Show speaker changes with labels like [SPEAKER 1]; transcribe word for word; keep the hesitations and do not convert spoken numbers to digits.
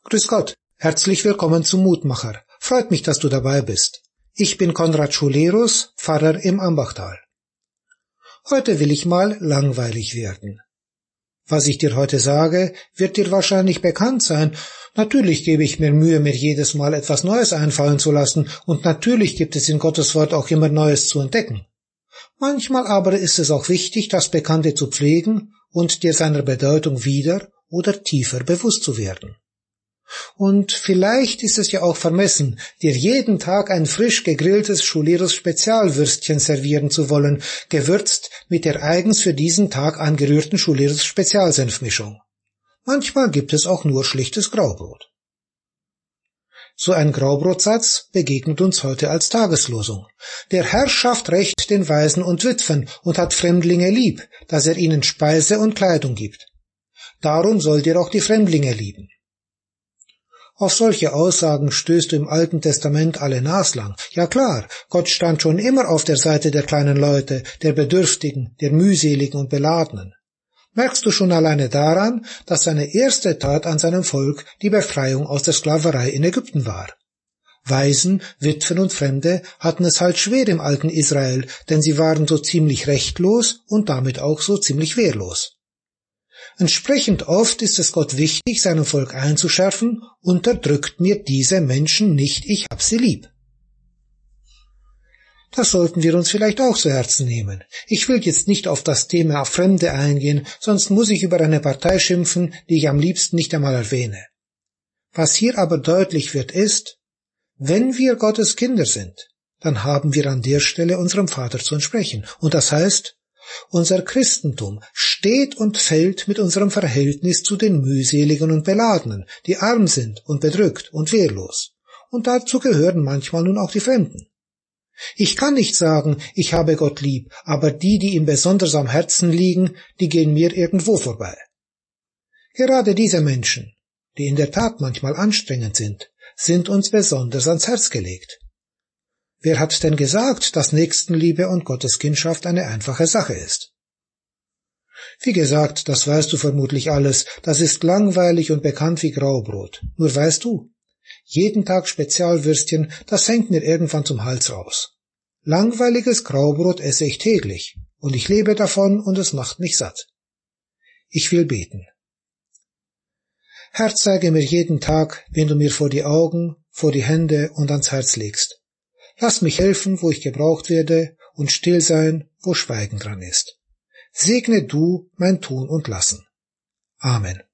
[SPEAKER 1] Grüß Gott, herzlich willkommen zum Mutmacher. Freut mich, dass du dabei bist. Ich bin Konrad Schulerus, Pfarrer im Ambachtal. Heute will ich mal langweilig werden. Was ich dir heute sage, wird dir wahrscheinlich bekannt sein. Natürlich gebe ich mir Mühe, mir jedes Mal etwas Neues einfallen zu lassen, und natürlich gibt es in Gottes Wort auch immer Neues zu entdecken. Manchmal aber ist es auch wichtig, das Bekannte zu pflegen und dir seiner Bedeutung wieder oder tiefer bewusst zu werden. Und vielleicht ist es ja auch vermessen, dir jeden Tag ein frisch gegrilltes Schulerus Spezialwürstchen servieren zu wollen, gewürzt mit der eigens für diesen Tag angerührten Schulerus Spezialsenfmischung. Manchmal gibt es auch nur schlichtes Graubrot. So ein Graubrotsatz begegnet uns heute als Tageslosung. Der Herr schafft Recht den Waisen und Witwen und hat Fremdlinge lieb, dass er ihnen Speise und Kleidung gibt. Darum sollt ihr auch die Fremdlinge lieben. Auf solche Aussagen stößt du im Alten Testament alle naslang. Ja klar, Gott stand schon immer auf der Seite der kleinen Leute, der Bedürftigen, der Mühseligen und Beladenen. Merkst du schon alleine daran, dass seine erste Tat an seinem Volk die Befreiung aus der Sklaverei in Ägypten war. Waisen, Witwen und Fremde hatten es halt schwer im alten Israel, denn sie waren so ziemlich rechtlos und damit auch so ziemlich wehrlos. Entsprechend oft ist es Gott wichtig, seinem Volk einzuschärfen: Unterdrückt mir diese Menschen nicht, ich hab sie lieb. Das sollten wir uns vielleicht auch zu Herzen nehmen. Ich will jetzt nicht auf das Thema Fremde eingehen, sonst muss ich über eine Partei schimpfen, die ich am liebsten nicht einmal erwähne. Was hier aber deutlich wird ist, wenn wir Gottes Kinder sind, dann haben wir an der Stelle unserem Vater zu entsprechen. Und das heißt, unser Christentum steht und fällt mit unserem Verhältnis zu den Mühseligen und Beladenen, die arm sind und bedrückt und wehrlos. Und dazu gehören manchmal nun auch die Fremden. Ich kann nicht sagen, ich habe Gott lieb, aber die, die ihm besonders am Herzen liegen, die gehen mir irgendwo vorbei. Gerade diese Menschen, die in der Tat manchmal anstrengend sind, sind uns besonders ans Herz gelegt. Wer hat denn gesagt, dass Nächstenliebe und Gotteskindschaft eine einfache Sache ist? Wie gesagt, das weißt du vermutlich alles, das ist langweilig und bekannt wie Graubrot. Nur weißt du, jeden Tag Spezialwürstchen, das hängt mir irgendwann zum Hals raus. Langweiliges Graubrot esse ich täglich, und ich lebe davon, und es macht mich satt. Ich will beten. Herr, zeige mir jeden Tag, wen du mir vor die Augen, vor die Hände und ans Herz legst. Lass mich helfen, wo ich gebraucht werde, und still sein, wo Schweigen dran ist. Segne du mein Tun und Lassen. Amen.